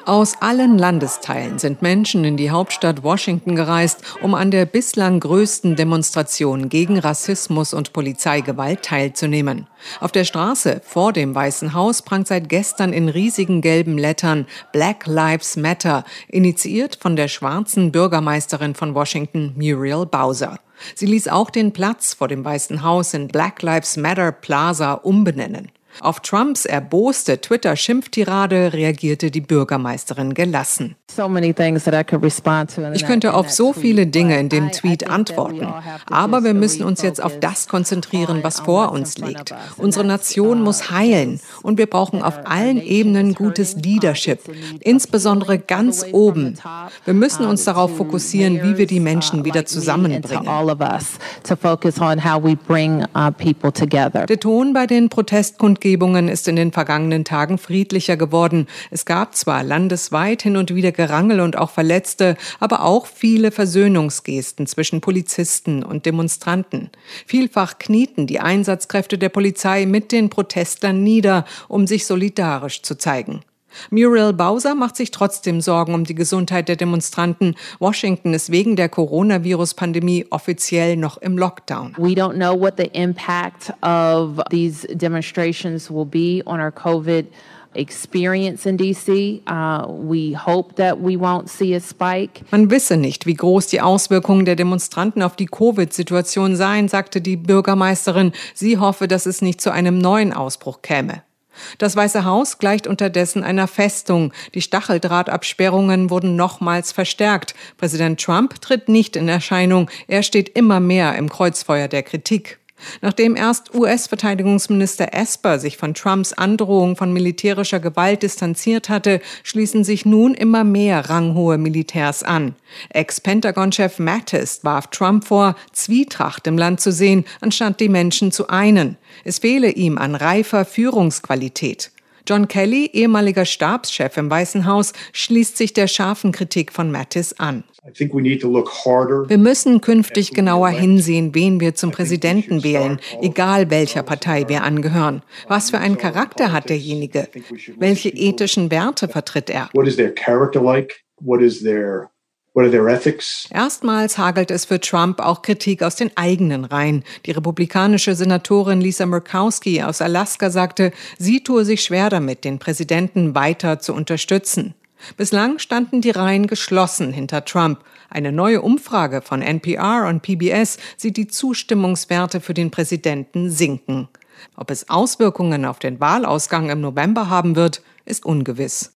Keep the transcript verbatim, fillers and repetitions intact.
Aus allen Landesteilen sind Menschen in die Hauptstadt Washington gereist, um an der bislang größten Demonstration gegen Rassismus und Polizeigewalt teilzunehmen. Auf der Straße vor dem Weißen Haus prangt seit gestern in riesigen gelben Lettern Black Lives Matter, initiiert von der schwarzen Bürgermeisterin von Washington, Muriel Bowser. Sie ließ auch den Platz vor dem Weißen Haus in Black Lives Matter Plaza umbenennen. Auf Trumps erboste Twitter-Schimpftirade reagierte die Bürgermeisterin gelassen. Ich könnte auf so viele Dinge in dem Tweet antworten, aber wir müssen uns jetzt auf das konzentrieren, was vor uns liegt. Unsere Nation muss heilen und wir brauchen auf allen Ebenen gutes Leadership, insbesondere ganz oben. Wir müssen uns darauf fokussieren, wie wir die Menschen wieder zusammenbringen. Der Ton bei den Protestkundgebungen ist in den vergangenen Tagen friedlicher geworden. Es gab zwar landesweit hin und wieder Gerangel und auch Verletzte, aber auch viele Versöhnungsgesten zwischen Polizisten und Demonstranten. Vielfach knieten die Einsatzkräfte der Polizei mit den Protestlern nieder, um sich solidarisch zu zeigen. Muriel Bowser macht sich trotzdem Sorgen um die Gesundheit der Demonstranten. Washington ist wegen der Coronavirus-Pandemie offiziell noch im Lockdown. We don't know what the impact of these demonstrations will be on our COVID experience in D C. Uh, we hope that we won't see a spike. Man wisse nicht, wie groß die Auswirkungen der Demonstranten auf die Covid-Situation seien, sagte die Bürgermeisterin. Sie hoffe, dass es nicht zu einem neuen Ausbruch käme. Das Weiße Haus gleicht unterdessen einer Festung. Die Stacheldrahtabsperrungen wurden nochmals verstärkt. Präsident Trump tritt nicht in Erscheinung. Er steht immer mehr im Kreuzfeuer der Kritik. Nachdem erst U S-Verteidigungsminister Esper sich von Trumps Androhung von militärischer Gewalt distanziert hatte, schließen sich nun immer mehr ranghohe Militärs an. Ex-Pentagon-Chef Mattis warf Trump vor, Zwietracht im Land zu sehen, anstatt die Menschen zu einen. Es fehle ihm an reifer Führungsqualität. John Kelly, ehemaliger Stabschef im Weißen Haus, schließt sich der scharfen Kritik von Mattis an. Wir müssen künftig genauer hinsehen, wen wir zum Präsidenten wählen, egal welcher Partei wir angehören. Was für einen Charakter hat derjenige? Welche ethischen Werte vertritt er? Erstmals hagelt es für Trump auch Kritik aus den eigenen Reihen. Die republikanische Senatorin Lisa Murkowski aus Alaska sagte, sie tue sich schwer damit, den Präsidenten weiter zu unterstützen. Bislang standen die Reihen geschlossen hinter Trump. Eine neue Umfrage von N P R und P B S sieht die Zustimmungswerte für den Präsidenten sinken. Ob es Auswirkungen auf den Wahlausgang im November haben wird, ist ungewiss.